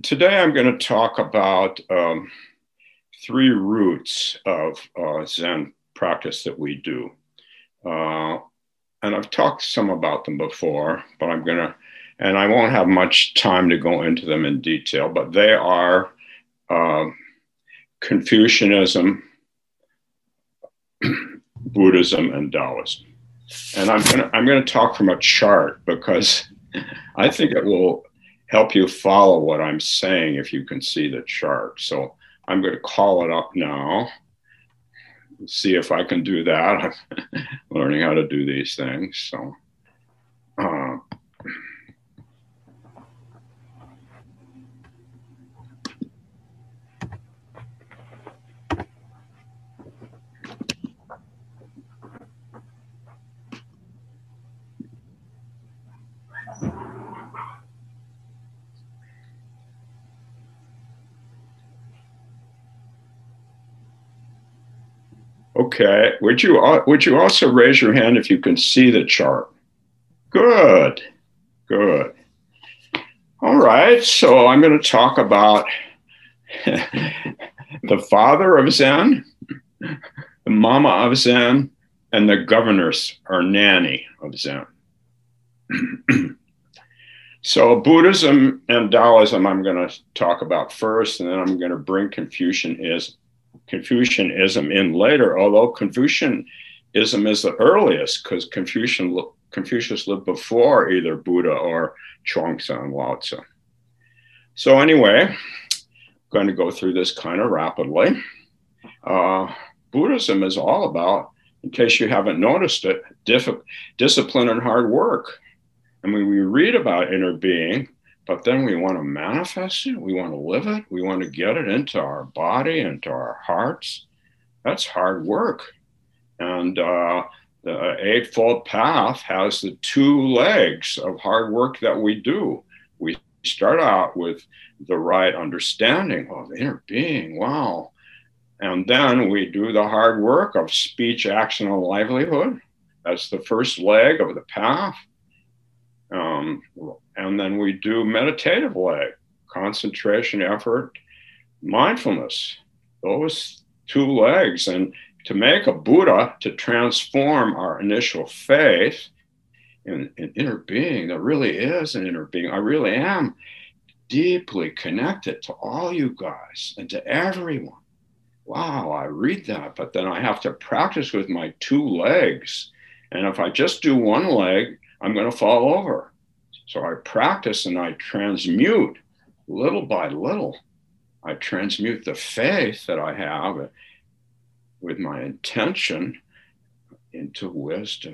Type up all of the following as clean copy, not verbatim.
Today I'm going to talk about three roots of Zen practice that we do. And I've talked some about them before, but and I won't have much time to go into them in detail, but they are Confucianism, Buddhism, and Taoism. And I'm going to talk from a chart because I think it will help you follow what I'm saying if you can see the chart. So I'm going to call it up now, see if I can do that. I'm learning how to do these things. So, okay, would you also raise your hand if you can see the chart? Good, good. All right, so I'm going to talk about the father of Zen, the mama of Zen, and the governess or nanny of Zen. So Buddhism and Taoism I'm going to talk about first, and then I'm going to bring Confucianism in later, although Confucianism is the earliest because Confucius lived before either Buddha or Chuang-Tzu and Lao Tzu. So anyway, I'm going to go through this kind of rapidly. Buddhism is all about, in case you haven't noticed it, discipline and hard work. I mean, we read about inner being, but then we want to manifest it. We want to live it. We want to get it into our body, into our hearts. That's hard work. And the Eightfold Path has the two legs of hard work that we do. We start out with the right understanding of inner being. Wow. And then we do the hard work of speech, action, and livelihood. That's the first leg of the path. And then we do meditative leg, concentration, effort, mindfulness, those two legs. And to make a Buddha, to transform our initial faith in inner being, there really is an inner being. I really am deeply connected to all you guys and to everyone. Wow, I read that, but then I have to practice with my two legs. And if I just do one leg, I'm going to fall over. So I practice and I transmute little by little. I transmute the faith that I have with my intention into wisdom,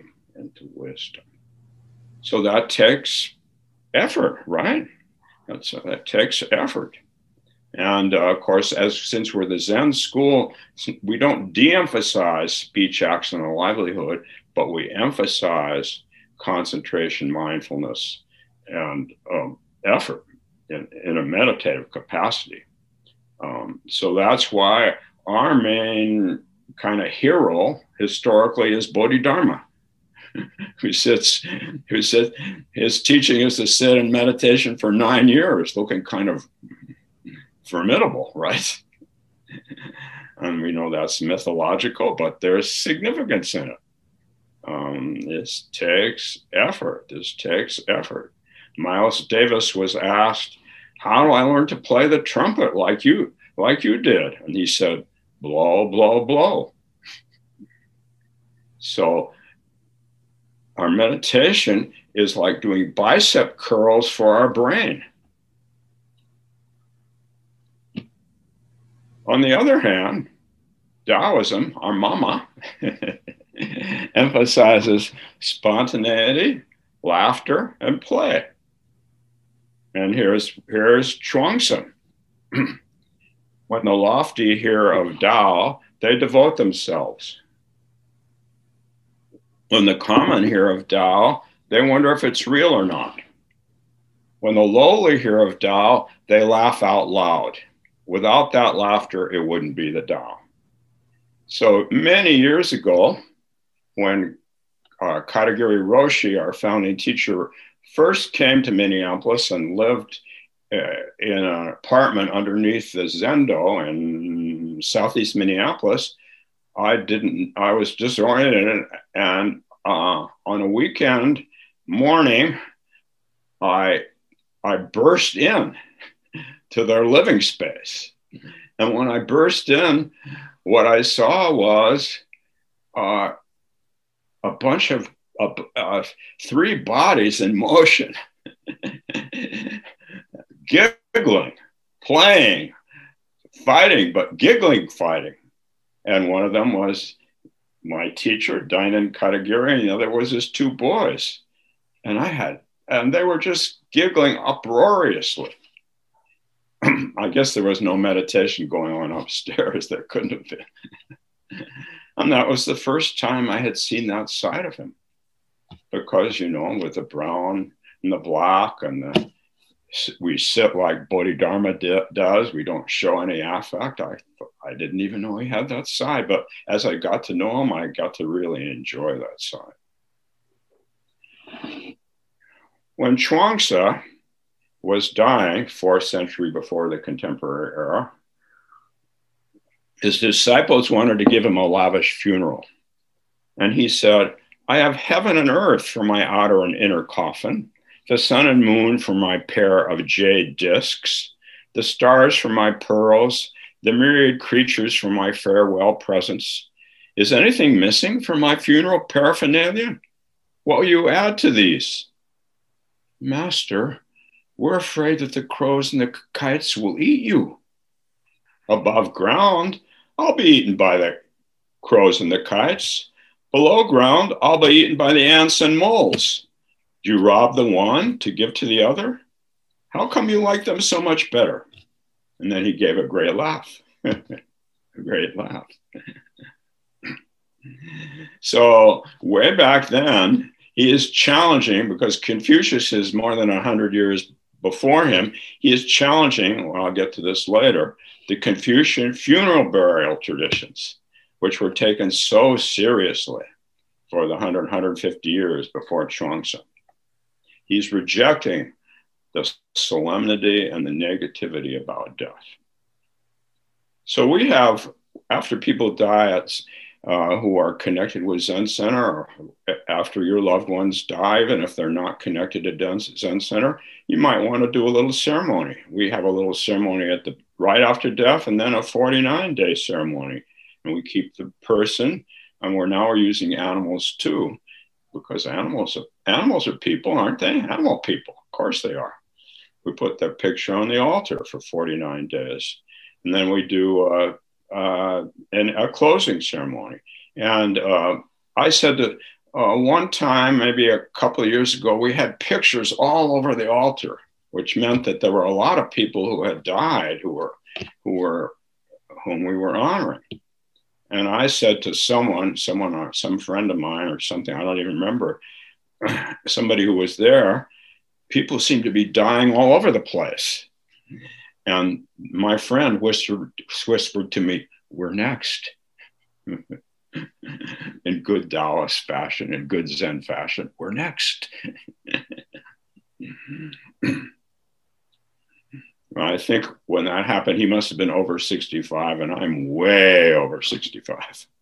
So that takes effort, right? That takes effort. And of course, since we're the Zen school, we don't de-emphasize speech, action, and livelihood, but we emphasize concentration, mindfulness, and effort in a meditative capacity. So that's why our main kind of hero historically is Bodhidharma, his teaching is to sit in meditation for 9 years, looking kind of formidable, right? And we know that's mythological, but there's significance in it. This takes effort. Miles Davis was asked, how do I learn to play the trumpet like you did? And he said, blow, blow, blow. So our meditation is like doing bicep curls for our brain. On the other hand, Taoism, our mama, emphasizes spontaneity, laughter, and play. And here's Chuang-Tzu. When the lofty hear of Tao, they devote themselves. When the common hear of Tao, they wonder if it's real or not. When the lowly hear of Tao, they laugh out loud. Without that laughter, it wouldn't be the Tao. So many years ago, when Katagiri Roshi, our founding teacher, first came to Minneapolis and lived in an apartment underneath the Zendo in Southeast Minneapolis. I was disoriented, and on a weekend morning, I burst in to their living space. And when I burst in, what I saw was a bunch of three bodies in motion, giggling, playing, fighting, but giggling, fighting. And one of them was my teacher, Dinan Katagiri, and the other was his two boys. And they were just giggling uproariously. I guess there was no meditation going on upstairs. There couldn't have been. And that was the first time I had seen that side of him. Because, with the brown and the black and we sit like Bodhidharma does. We don't show any affect. I didn't even know he had that side. But as I got to know him, I got to really enjoy that side. When Chuang-Tzu was dying, 4th century before the contemporary era, his disciples wanted to give him a lavish funeral. And he said, I have heaven and earth for my outer and inner coffin, the sun and moon for my pair of jade discs, the stars for my pearls, the myriad creatures for my farewell presents. Is anything missing from my funeral paraphernalia? What will you add to these? Master, we're afraid that the crows and the kites will eat you. Above ground, I'll be eaten by the crows and the kites. Below ground, I'll be eaten by the ants and moles. Do you rob the one to give to the other? How come you like them so much better? And then he gave a great laugh. A great laugh. So way back then, he is challenging, because Confucius is more than 100 years before him, he is challenging, well, I'll get to this later, the Confucian funeral burial traditions, which were taken so seriously for the 100, 150 years before Chuang-Tzu. He's rejecting the solemnity and the negativity about death. So we have, after people die who are connected with Zen Center, or after your loved ones die, even if they're not connected to Zen Center, you might want to do a little ceremony. We have a little ceremony right after death, and then a 49-day ceremony. And we keep the person, and we're using animals too, because animals are people, aren't they? Animal people, of course they are. We put their picture on the altar for 49 days. And then we do a closing ceremony. And I said that one time, maybe a couple of years ago, we had pictures all over the altar, which meant that there were a lot of people who had died whom we were honoring. And I said to someone, some friend of mine or something, I don't even remember, somebody who was there, people seem to be dying all over the place. And my friend whispered to me, we're next. In good Taoist fashion, in good Zen fashion, we're next. I think when that happened, he must have been over 65, and I'm way over 65.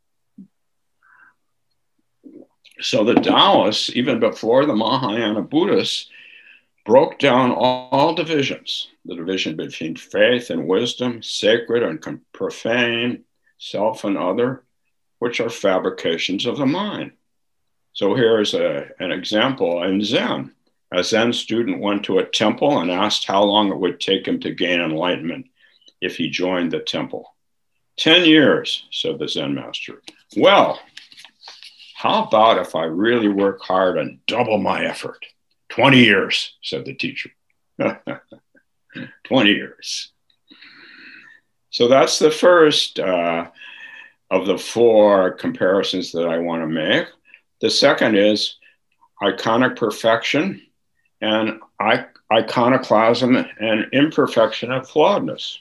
So the Taoists, even before the Mahayana Buddhists, broke down all divisions, the division between faith and wisdom, sacred and profane, self and other, which are fabrications of the mind. So here's an example in Zen. A Zen student went to a temple and asked how long it would take him to gain enlightenment if he joined the temple. 10 years, said the Zen master. Well, how about if I really work hard and double my effort? 20 years, said the teacher. 20 years. So that's the first of the 4 comparisons that I want to make. The second is iconic perfection and iconoclasm and imperfection and flawedness.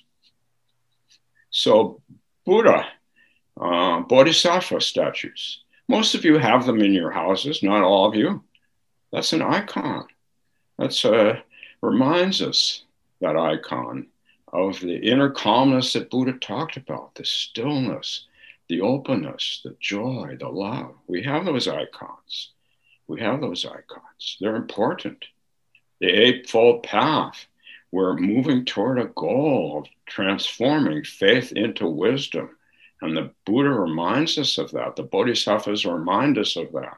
So Buddha, Bodhisattva statues. Most of you have them in your houses, not all of you. That's an icon. That's reminds us that icon of the inner calmness that Buddha talked about, the stillness, the openness, the joy, the love. We have those icons. We have those icons. They're important. The Eightfold Path, we're moving toward a goal of transforming faith into wisdom. And the Buddha reminds us of that. The Bodhisattvas remind us of that.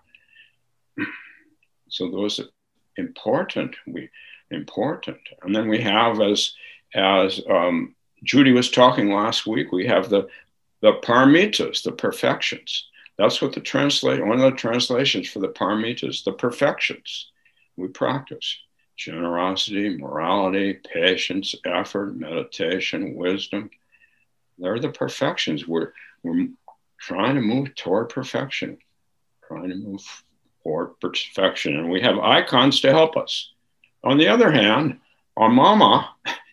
So those are important. Important. And then we have, as Judy was talking last week, we have the paramitas, the perfections. That's what one of the translations for the paramitas, the perfections we practice. Generosity, morality, patience, effort, meditation, wisdom. They're the perfections. We're trying to move toward perfection, trying to move toward perfection. And we have icons to help us. On the other hand, our mama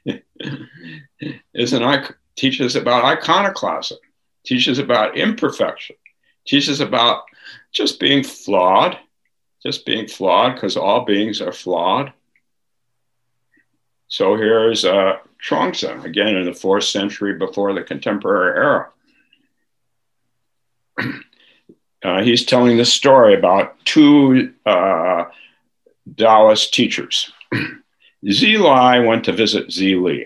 teaches about iconoclasm, teaches about imperfection, teaches about just being flawed because all beings are flawed. So here's Chuang-Tzu, again in the 4th century before the contemporary era. He's telling this story about two Taoist teachers. Zilai went to visit Zili.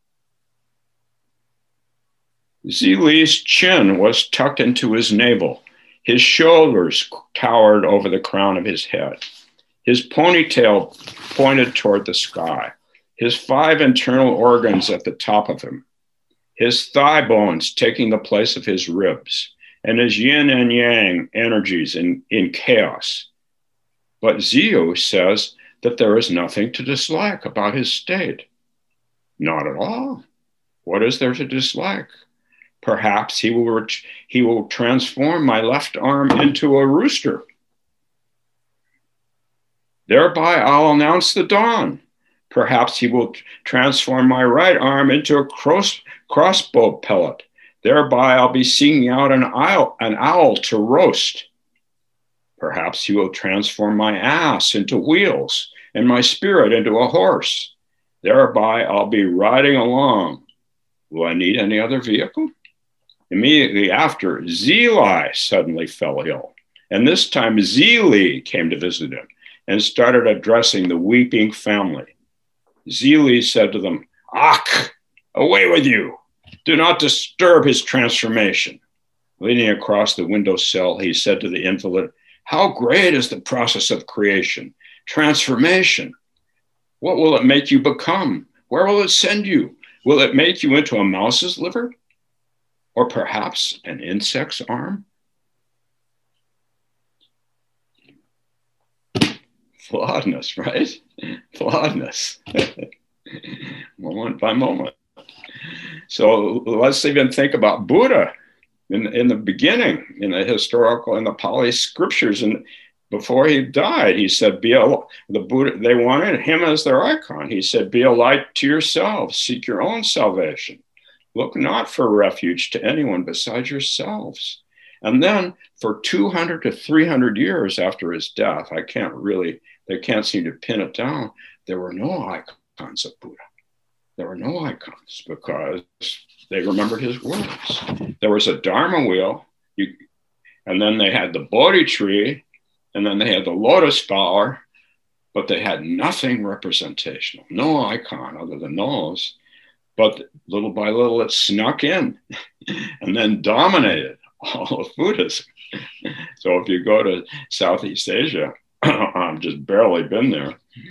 Zili's chin was tucked into his navel. His shoulders towered over the crown of his head. His ponytail pointed toward the sky. His 5 internal organs at the top of him. His thigh bones taking the place of his ribs. And his yin and yang energies in chaos. But Ziyu says that there is nothing to dislike about his state. Not at all. What is there to dislike? Perhaps he will transform my left arm into a rooster. Thereby I'll announce the dawn. Perhaps he will transform my right arm into a crossbow pellet. Thereby I'll be seeking out an owl to roast. Perhaps he will transform my ass into wheels and my spirit into a horse. Thereby I'll be riding along. Will I need any other vehicle? Immediately after, Zilai suddenly fell ill. And this time Zili came to visit him and started addressing the weeping family. Zili said to them, "Ach, away with you. Do not disturb his transformation." Leaning across the windowsill, he said to the invalid, "How great is the process of creation, transformation. What will it make you become? Where will it send you? Will it make you into a mouse's liver? Or perhaps an insect's arm?" Flawedness, right? Flawedness. Moment by moment. So let's even think about Buddha in the beginning, in the Pali scriptures, and before he died, he said, the Buddha, they wanted him as their icon. He said, "Be a light to yourselves, seek your own salvation. Look not for refuge to anyone besides yourselves." And then for 200 to 300 years after his death, they can't seem to pin it down. There were no icons of Buddha. There were no icons because they remembered his words. There was a Dharma wheel, and then they had the Bodhi tree, and then they had the lotus flower, but they had nothing representational, no icon other than those. But little by little, it snuck in and then dominated all of Buddhism. So if you go to Southeast Asia, I've just barely been there,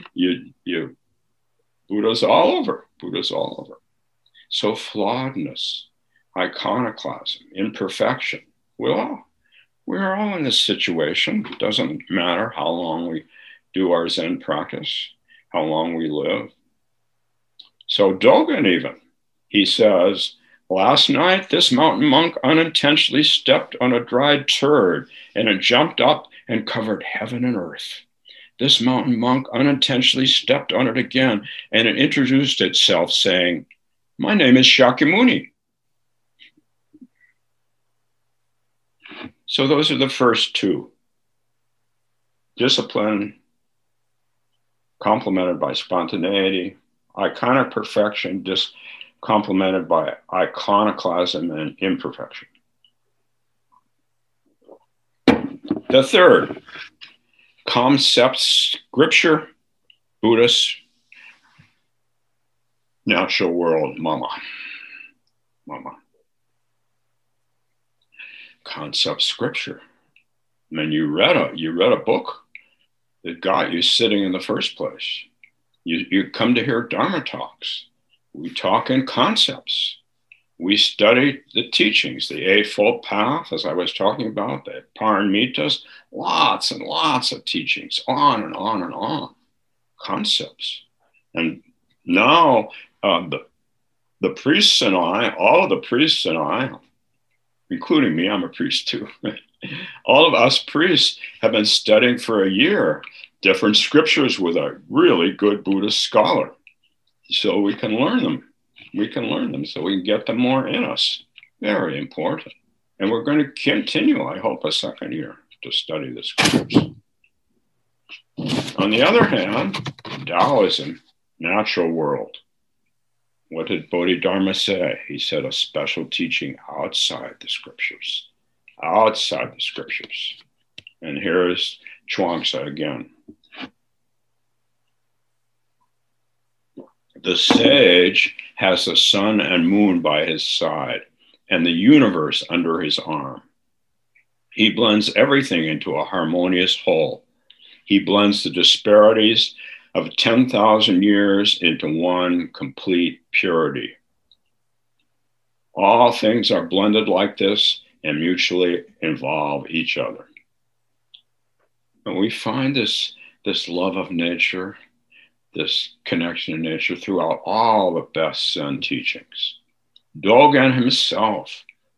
Buddha's all over. Buddha's all over. So flawedness, iconoclasm, imperfection. We're all in this situation. It doesn't matter how long we do our Zen practice, how long we live. So Dogen even, he says, "Last night, this mountain monk unintentionally stepped on a dried turd and it jumped up and covered heaven and earth. This mountain monk unintentionally stepped on it again and it introduced itself saying, 'My name is Shakyamuni.'" So those are the first two. Discipline, complemented by spontaneity, iconic perfection just complemented by iconoclasm and imperfection. The third, concept scripture, Buddhist, natural world, mama. Concept scripture. I mean, you read a book that got you sitting in the first place. You come to hear Dharma talks. We talk in concepts. We study the teachings, the Eightfold Path, as I was talking about, the Paramitas, lots and lots of teachings, on and on and on, concepts. And now the priests and I, all of the priests and I, including me, I'm a priest too, all of us priests have been studying for a year different scriptures with a really good Buddhist scholar. So we can learn them. We can learn them so we can get them more in us. Very important. And we're going to continue, I hope, a second year to study the scriptures. On the other hand, Taoism, natural world. What did Bodhidharma say? He said a special teaching outside the scriptures. Outside the scriptures. And here's Chuang-Tzu again. The sage has the sun and moon by his side and the universe under his arm. He blends everything into a harmonious whole. He blends the disparities of 10,000 years into one complete purity. All things are blended like this and mutually involve each other. And we find this love of nature, this connection to nature throughout all the best Zen teachings. Dogen himself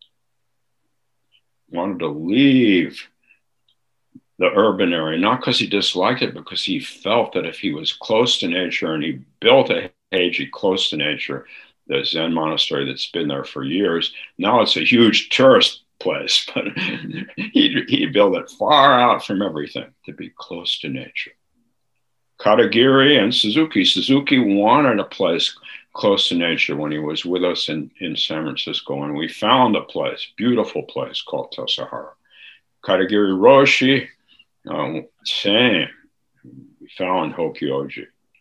wanted to leave the urban area, not because he disliked it, because he felt that if he was close to nature and he built a heiji close to nature, the Zen monastery that's been there for years, now it's a huge tourist place, but he built it far out from everything to be close to nature. Katagiri and Suzuki. Suzuki wanted a place close to nature when he was with us in San Francisco, and we found a place, beautiful place called Tassajara. Katagiri Roshi, same. We found Hokyoji.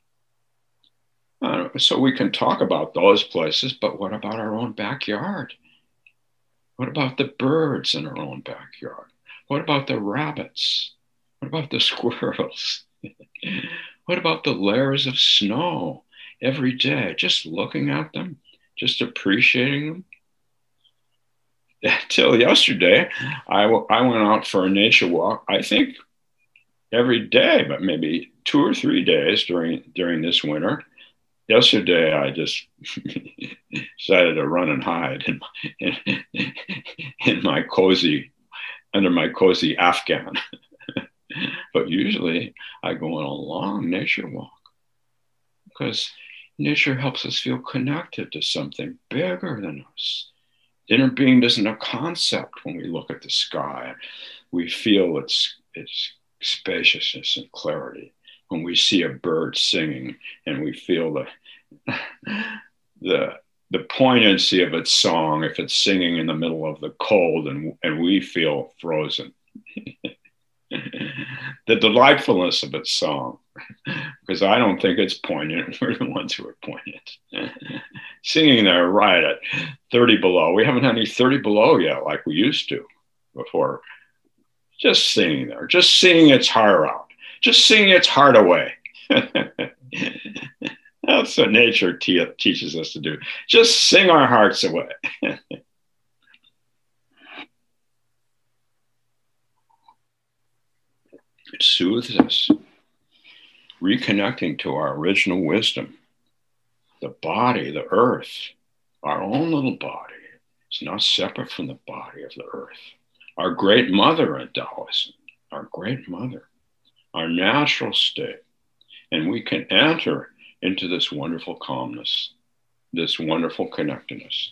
So we can talk about those places, but what about our own backyard? What about the birds in our own backyard? What about the rabbits? What about the squirrels? What about the layers of snow every day? Just looking at them, just appreciating them. Till yesterday, I went out for a nature walk, I think every day, but maybe 2 or 3 days during this winter. Yesterday, I just decided to run and hide in my cozy, under my cozy Afghan. But usually I go on a long nature walk because nature helps us feel connected to something bigger than us. Inner being isn't a concept when we look at the sky. We feel its spaciousness and clarity. When we see a bird singing and we feel the poignancy of its song, if it's singing in the middle of the cold and we feel frozen. The delightfulness of its song, because I don't think it's poignant. We're the ones who are poignant. Singing there right at 30 below. We haven't had any 30 below yet like we used to before. Just singing there, just singing its heart out, just singing its heart away. That's what nature teaches us to do. Just sing our hearts away. It soothes us, reconnecting to our original wisdom. The body, the earth, our own little body, is not separate from the body of the earth. Our great mother in Taoism, our great mother, our natural state. And we can enter into this wonderful calmness, this wonderful connectedness.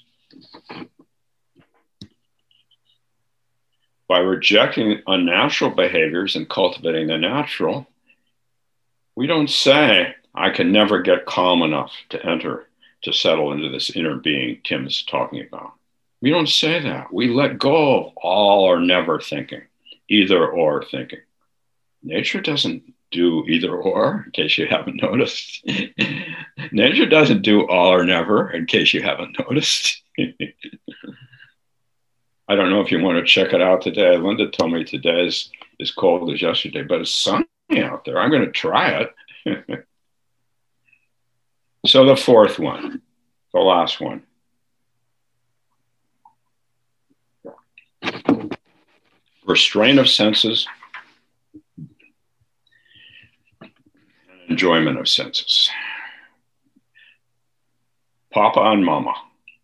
By rejecting unnatural behaviors and cultivating the natural, we don't say, I can never get calm enough to enter, to settle into this inner being Tim's talking about. We don't say that. We let go of all or never thinking, either or thinking. Nature doesn't do either or, in case you haven't noticed. Nature doesn't do all or never, in case you haven't noticed. I don't know if you want to check it out today. Linda told me today is as cold as yesterday, but it's sunny out there. I'm going to try it. So the fourth one, the last one. Restraint of senses, and enjoyment of senses. Papa and Mama.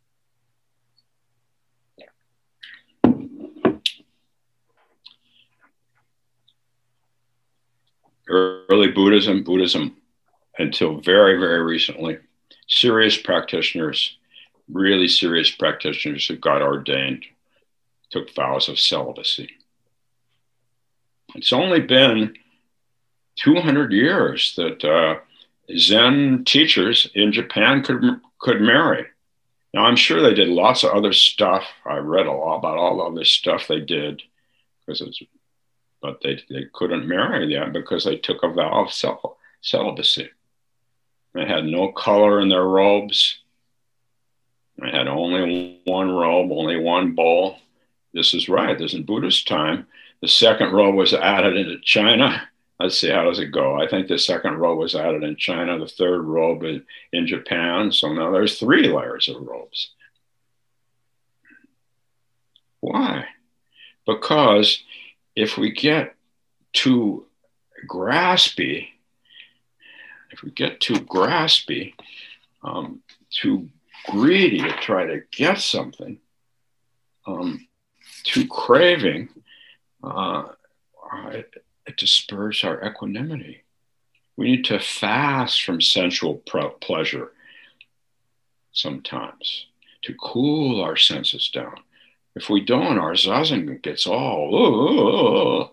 Early Buddhism until very, very recently, serious practitioners, really serious practitioners who got ordained, took vows of celibacy. It's only been 200 years that Zen teachers in Japan could marry. Now, I'm sure they did lots of other stuff. I read a lot about all the other stuff they did, but they couldn't marry yet because they took a vow of celibacy. They had no color in their robes. They had only one robe, only one bowl. This is right. This is in Buddhist time. The second robe was added into China. Let's see, how does it go? I think the second robe was added in China, the third robe in Japan. So now there's 3 layers of robes. Why? Because if we get too graspy, too greedy to try to get something, too craving, it dispels our equanimity. We need to fast from sensual pleasure sometimes to cool our senses down. If we don't, our zazen gets all.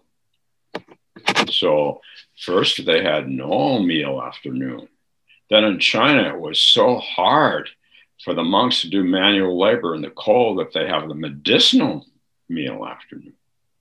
So first they had no meal after noon. Then in China, it was so hard for the monks to do manual labor in the cold that they have the medicinal meal after noon.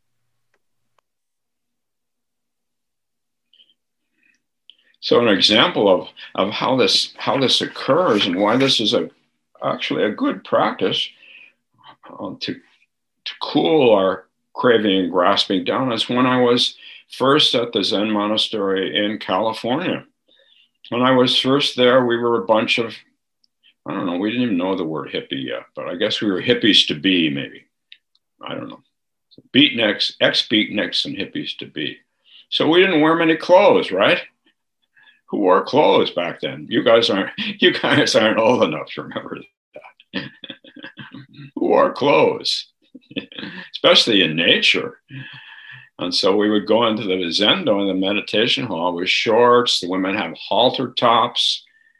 So an example of how this occurs and why this is actually a good practice to cool our craving and grasping down is when I was first at the Zen monastery in California. When I was first there, we were a bunch of, I don't know, we didn't even know the word hippie yet, but I guess we were hippies to be, maybe. I don't know. Beatniks, ex-beatniks and hippies to be. So we didn't wear many clothes, right? Who wore clothes back then? You guys aren't old enough to remember that. Who wore clothes? Especially in nature. And so we would go into the zendo in the meditation hall with shorts. The women have halter tops.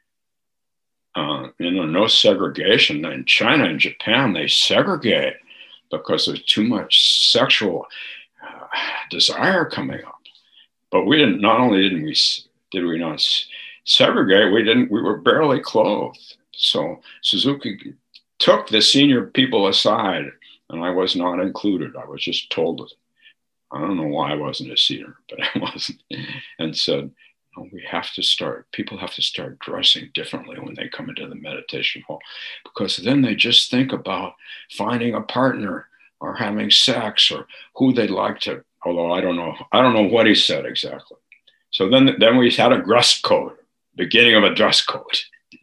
No segregation. In China and Japan, they segregate because there's too much sexual desire coming up. But we didn't. Not only did we not segregate, we were barely clothed. So Suzuki took the senior people aside, and I was not included. I was just told, I don't know why I wasn't a senior, but I wasn't, and said, people have to start dressing differently when they come into the meditation hall, because then they just think about finding a partner or having sex or who they'd like to, although I don't know what he said exactly. So then we had a dress code, beginning of a dress code.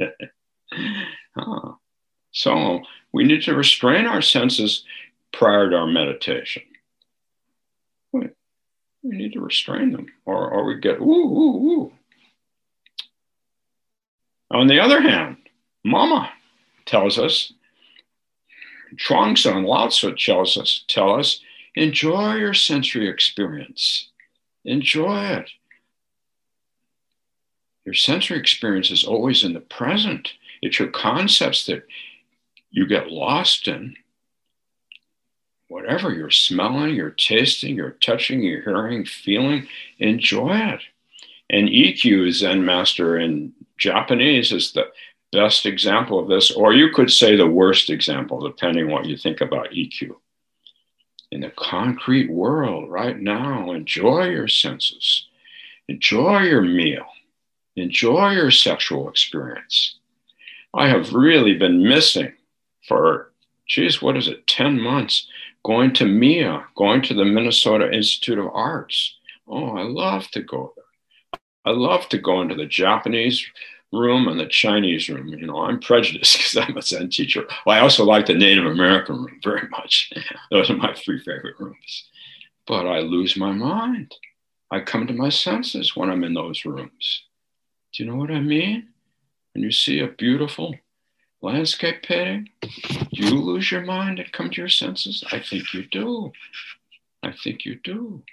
So we need to restrain our senses prior to our meditation. We need to restrain them, or we get ooh. On the other hand, Mama tells us, Chuang-Tzu and Lao Tzu tell us, enjoy your sensory experience. Enjoy it. Your sensory experience is always in the present. It's your concepts that you get lost in. Whatever you're smelling, you're tasting, you're touching, you're hearing, feeling, enjoy it. And Ikkyu, Zen master in Japanese, is the best example of this, or you could say the worst example, depending what you think about Ikkyu. In the concrete world right now, enjoy your senses, enjoy your meal, enjoy your sexual experience. I have really been missing for, geez, what is it, 10 months, going to MIA, going to the Minnesota Institute of Arts. Oh, I love to go there. I love to go into the Japanese room and the Chinese room. You know, I'm prejudiced because I'm a Zen teacher. Well, I also like the Native American room very much. Those are my 3 favorite rooms. But I lose my mind. I come to my senses when I'm in those rooms. Do you know what I mean? When you see a beautiful landscape painting, do you lose your mind and come to your senses? I think you do. I think you do.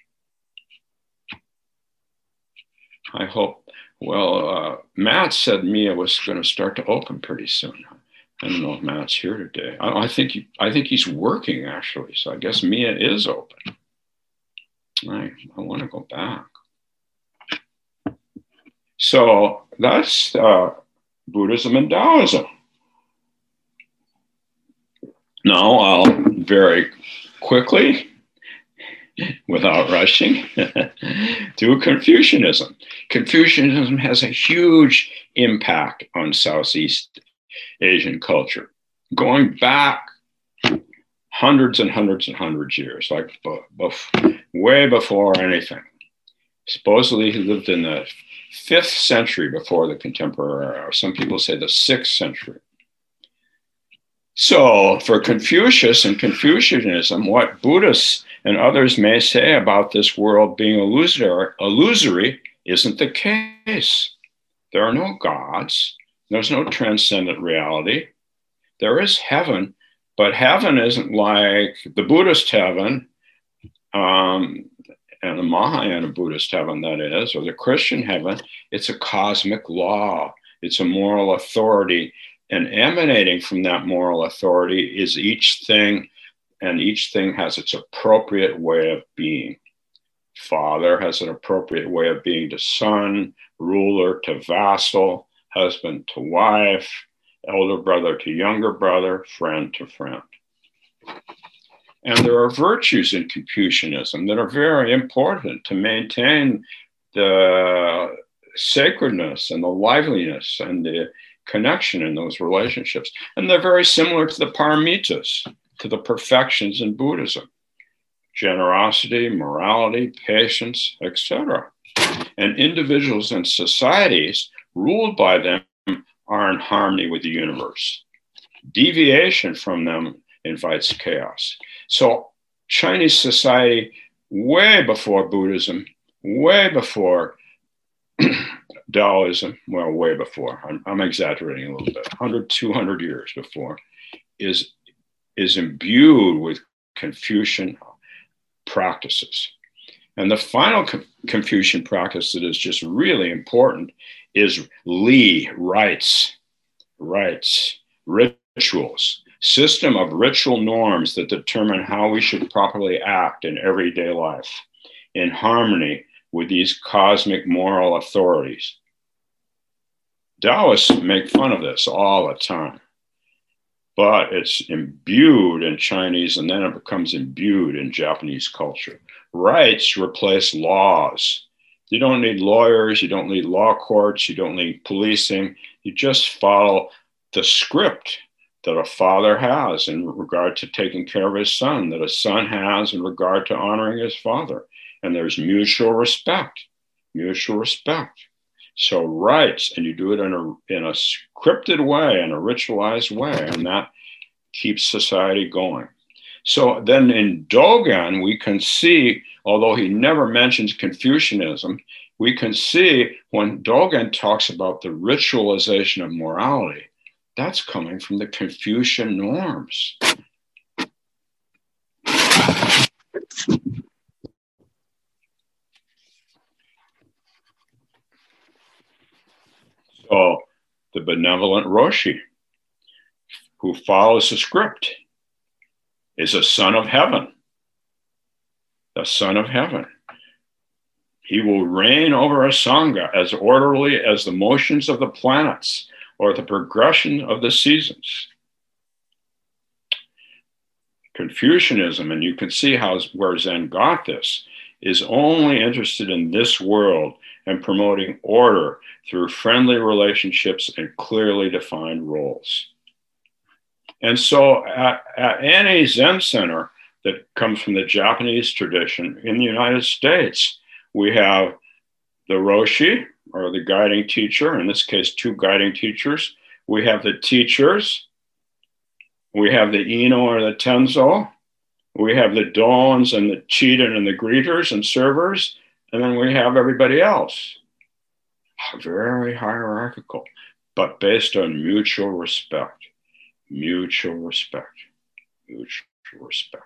I hope. Well, Matt said Mia was going to start to open pretty soon. I don't know if Matt's here today. I think he's working actually. So I guess Mia is open. I want to go back. So that's Buddhism and Taoism. Now I'll very quickly, without rushing, to Confucianism. Confucianism has a huge impact on Southeast Asian culture, going back hundreds and hundreds and hundreds of years, like way before anything. Supposedly he lived in the 5th century before the contemporary era. Some people say the 6th century. So for Confucius and Confucianism, what Buddhists and others may say about this world being illusory isn't the case. There are no gods. There's no transcendent reality. There is heaven, but heaven isn't like the Buddhist heaven, and the Mahayana Buddhist heaven, that is, or the Christian heaven. It's a cosmic law. It's a moral authority. And emanating from that moral authority is each thing, and each thing has its appropriate way of being. Father has an appropriate way of being to son, ruler to vassal, husband to wife, elder brother to younger brother, friend to friend. And there are virtues in Confucianism that are very important to maintain the sacredness and the liveliness and the connection in those relationships. And they're very similar to the paramitas, to the perfections in Buddhism: generosity, morality, patience, etc. And individuals and societies ruled by them are in harmony with the universe. Deviation from them invites chaos. So Chinese society, way before Buddhism, way before Taoism, well, way before, I'm exaggerating a little bit, 100, 200 years before, is imbued with Confucian practices. And the final Confucian practice that is just really important is Li, rites, rituals, system of ritual norms that determine how we should properly act in everyday life in harmony with these cosmic moral authorities. Taoists make fun of this all the time, but it's imbued in Chinese, and then it becomes imbued in Japanese culture. Rights replace laws. You don't need lawyers, you don't need law courts, you don't need policing. You just follow the script that a father has in regard to taking care of his son, that a son has in regard to honoring his father. And there's mutual respect. So rights, and you do it in a scripted way, in a ritualized way, and that keeps society going. So then in Dogen, we can see, although he never mentions Confucianism, we can see when Dogen talks about the ritualization of morality, that's coming from the Confucian norms. So the benevolent Roshi, who follows the script, is a son of heaven. The son of heaven. He will reign over a Sangha as orderly as the motions of the planets or the progression of the seasons. Confucianism, and you can see where Zen got this, is only interested in this world and promoting order through friendly relationships and clearly defined roles. And so at any Zen center that comes from the Japanese tradition in the United States, we have the Roshi, or the guiding teacher, in this case, 2 guiding teachers. We have the teachers. We have the Ino or the Tenzo. We have the Dons and the Chidan and the greeters and servers. And then we have everybody else. Very hierarchical, but based on mutual respect. Mutual respect. Mutual respect.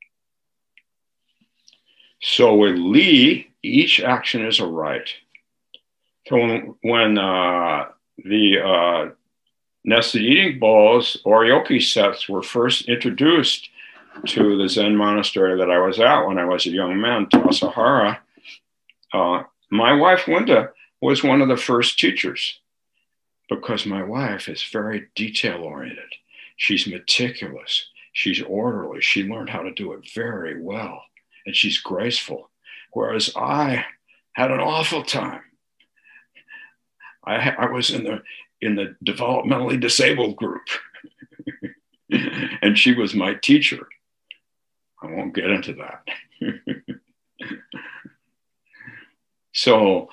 So with Li, each action is a right. So when the nested eating bowls or Oryoki sets were first introduced to the Zen monastery that I was at when I was a young man, Tassajara, my wife, Linda, was one of the first teachers because my wife is very detail-oriented. She's meticulous. She's orderly. She learned how to do it very well, and she's graceful. Whereas I had an awful time. I was in the developmentally disabled group, and she was my teacher. I won't get into that. So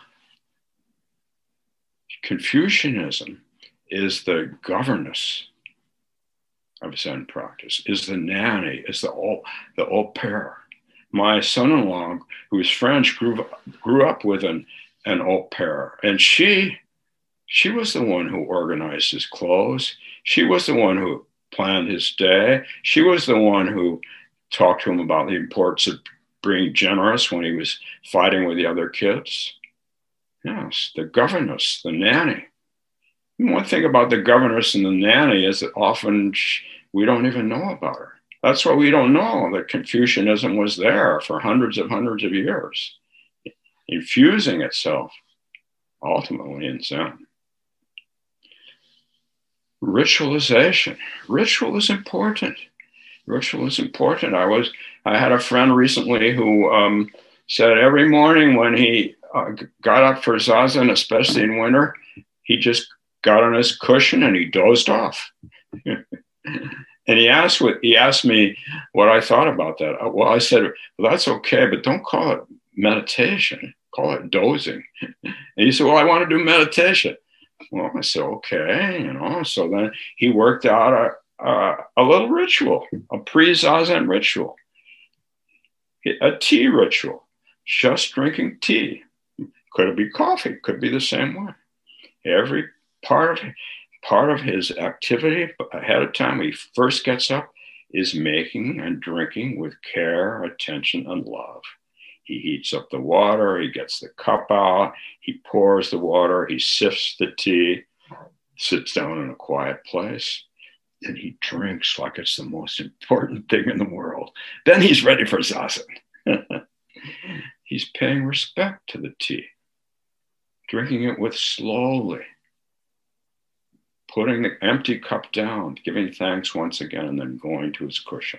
Confucianism is the governess of Zen practice, is the nanny, is the au pair. My son-in-law, who's French, grew up with an au pair, and she was the one who organized his clothes. She was the one who planned his day. She was the one who talked to him about the importance of being generous when he was fighting with the other kids. Yes, the governess, the nanny. And one thing about the governess and the nanny is that often we don't even know about her. That's why we don't know that Confucianism was there for hundreds of years, infusing itself ultimately in Zen. Ritualization. Ritual is important. Ritual is important. I had a friend recently who said every morning when he got up for Zazen, especially in winter, he just got on his cushion and he dozed off. And he asked me what I thought about that. Well, I said, well, that's okay, but don't call it meditation. Call it dozing. And he said, well, I want to do meditation. Well, I said, okay, So then he worked out a little ritual, a pre-Zazen ritual, a tea ritual, just drinking tea. Could it be coffee? Could be the same way. Every part of his activity ahead of time when he first gets up is making and drinking with care, attention, and love. He heats up the water, he gets the cup out, he pours the water, he sifts the tea, sits down in a quiet place, and he drinks like it's the most important thing in the world. Then he's ready for Zazen. He's paying respect to the tea, drinking it with slowly, putting the empty cup down, giving thanks once again, and then going to his cushion.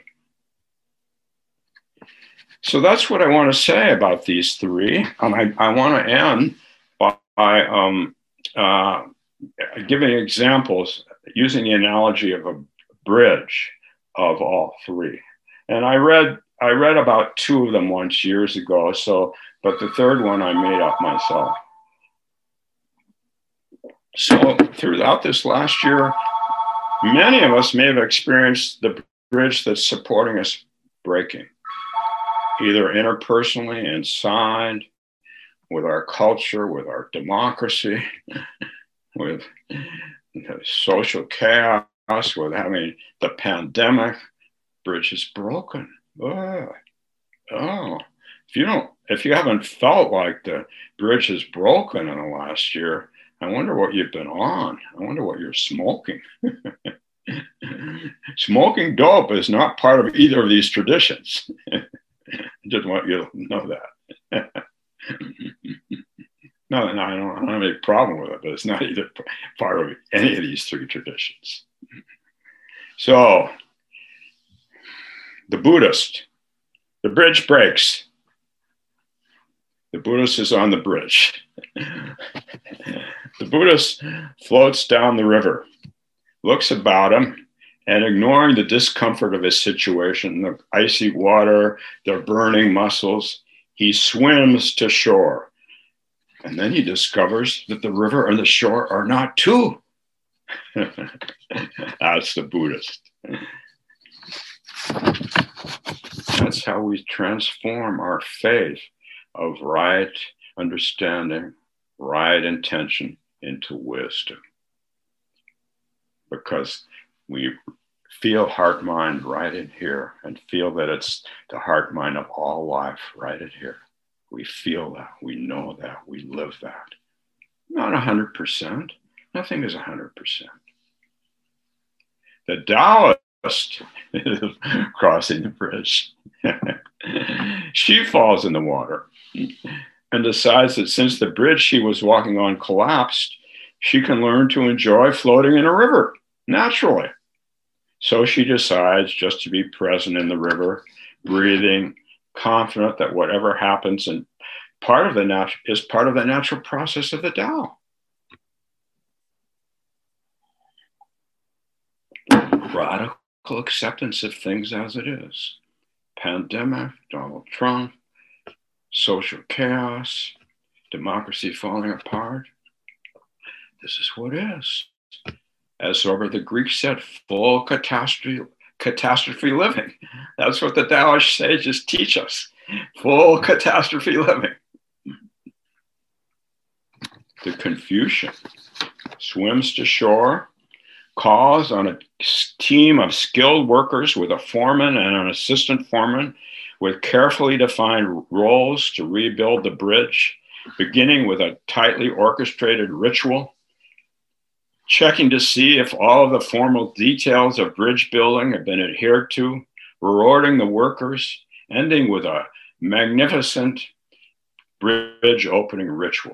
So that's what I want to say about these three. I want to end by giving examples using the analogy of a bridge of all three. And I read about two of them once years ago. But the third one I made up myself. So throughout this last year, many of us may have experienced the bridge that's supporting us breaking, either interpersonally, inside, with our culture, with our democracy, with social chaos, with having the pandemic. Bridge is broken. If you haven't felt like the bridge is broken in the last year, I wonder what you've been on. I wonder what you're smoking. Smoking dope is not part of either of these traditions. I just want you to know that. No, I don't have any problem with it, but it's not either part of any of these three traditions. So, the Buddhist, the bridge breaks. The Buddhist is on the bridge. The Buddhist floats down the river, looks about him, and ignoring the discomfort of his situation, the icy water, the burning muscles, he swims to shore. And then he discovers that the river and the shore are not two. That's the Buddhist. That's how we transform our faith of right understanding, right intention into wisdom. Because we feel heart mind right in here and feel that it's the heart mind of all life right in here. We feel that, we know that, we live that. Not 100%. Nothing is 100%. The Taoist is crossing the bridge. She falls in the water and decides that since the bridge she was walking on collapsed, she can learn to enjoy floating in a river naturally. So she decides just to be present in the river, breathing, confident that whatever happens and part of the natural process of the Tao. Radical acceptance of things as it is. Pandemic, Donald Trump, social chaos, democracy falling apart. This is what is. As over the Greeks said, full catastrophe living. That's what the Taoist sages teach us. Full catastrophe living. The Confucian swims to shore, calls on a team of skilled workers with a foreman and an assistant foreman with carefully defined roles to rebuild the bridge, beginning with a tightly orchestrated ritual, checking to see if all of the formal details of bridge building have been adhered to, rewarding the workers, ending with a magnificent bridge opening ritual.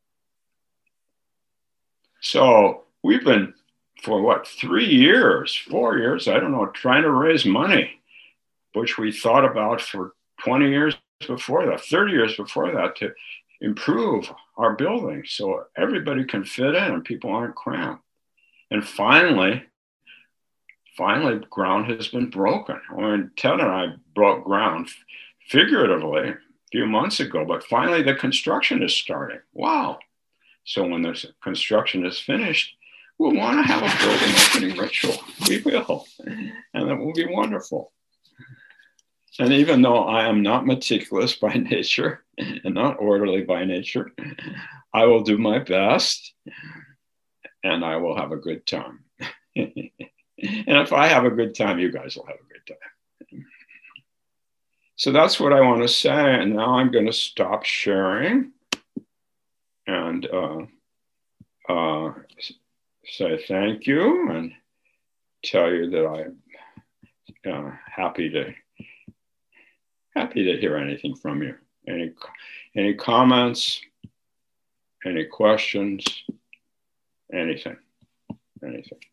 So we've been, for 3 years, 4 years, I don't know, trying to raise money, which we thought about for 20 years before that, 30 years before that, to improve our building so everybody can fit in and people aren't cramped. And finally, ground has been broken. I mean, Ted and I broke ground figuratively a few months ago, but finally the construction is starting. Wow. So when the construction is finished, we'll want to have a building opening ritual. We will. And it will be wonderful. And even though I am not meticulous by nature and not orderly by nature, I will do my best and I will have a good time. And if I have a good time, you guys will have a good time. So that's what I want to say. And now I'm going to stop sharing and say thank you and tell you that I'm happy to hear anything from you. Any comments, any questions, anything.